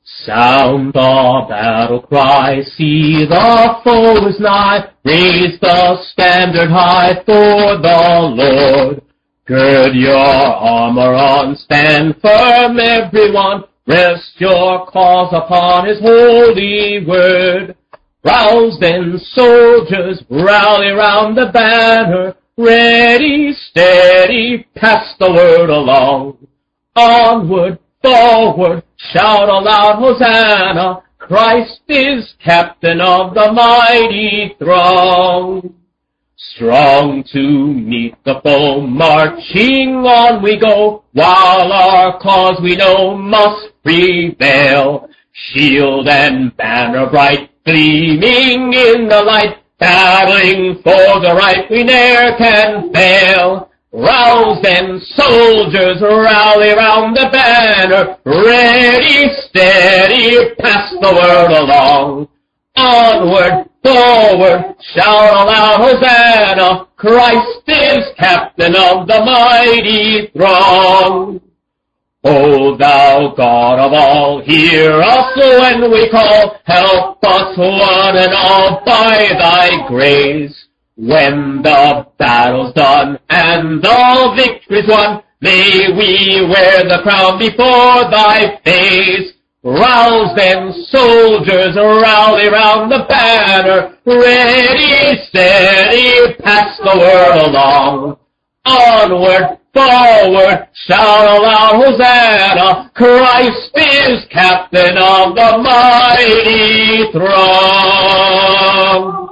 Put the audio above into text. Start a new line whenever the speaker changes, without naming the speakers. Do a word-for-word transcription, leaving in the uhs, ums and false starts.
Sound the battle cry, see the foe is nigh, raise the standard high for the Lord. Gird your armor on, stand firm everyone, rest your cause upon his holy word. Rouse then, soldiers, rally round the banner, ready, steady, pass the word along. Onward, forward, shout aloud, Hosanna, Christ is captain of the mighty throng. Strong to meet the foe, marching on we go, while our cause we know must prevail. Shield and banner bright, gleaming in the light, battling for the right, we ne'er can fail. Rouse then, soldiers, rally round the banner, ready, steady, pass the word along. Onward, forward, shout aloud, Hosanna, Christ is captain of the mighty throng. O thou God of all, hear us when we call, help us one and all by thy grace. When the battle's done and the victory's won, may we wear the crown before thy face. Rouse then, soldiers, rally round the banner, ready, steady, pass the word along. Onward, forward, shout aloud, Hosanna, Christ is captain of the mighty throng.